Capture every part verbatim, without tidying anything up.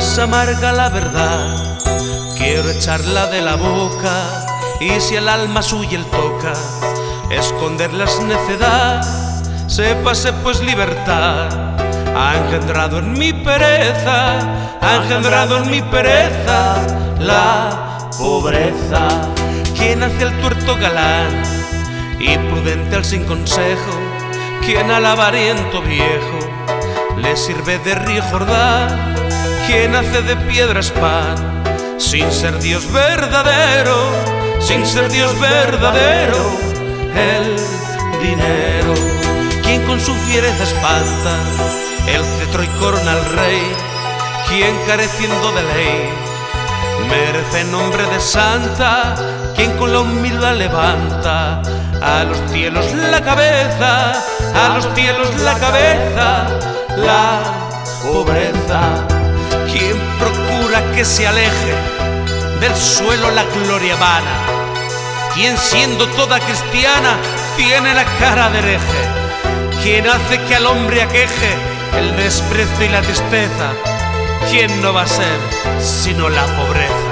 es amarga la verdad, quiero echarla de la boca, y si el alma suya él toca, esconderla es necedad. Sépase pues libertad, ha engendrado en mi pereza, ha engendrado en mi pereza la pobreza. Quien hace el tuerto galán y prudente al sin consejo, quien al avariento viejo le sirve de río Jordán, quien hace de piedras pan, sin ser Dios verdadero, sin ser Dios verdadero, el dinero. Quien con su fiereza espanta el cetro y corona al rey, quien careciendo de ley merece nombre de santa, quien con la humildad levanta a los cielos la cabeza, a los cielos la cabeza, la pobreza. Quien procura que se aleje del suelo la gloria vana, quien siendo toda cristiana tiene la cara de hereje, quien hace que al hombre aqueje el desprecio y la tristeza, ¿quién no va a ser sino la pobreza?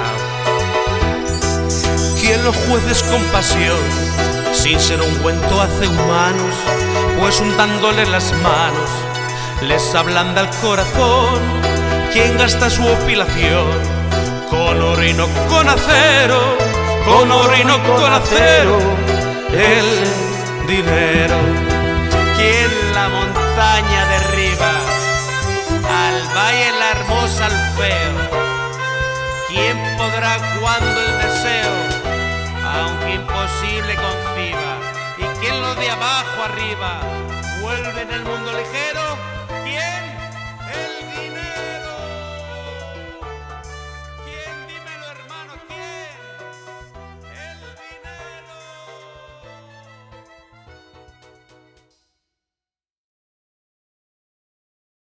Quien los jueces con pasión, sin ser ungüento hace humanos, pues untándoles las manos les ablanda el corazón. Quien gasta su opilación con oro y no con acero, con oro y no con acero, el dinero. Quien la montaña derriba, al valle la hermosa al feo, ¿quién podrá cuando el deseo, aunque imposible, conciba? Y quien lo de abajo arriba vuelve en el mundo ligero.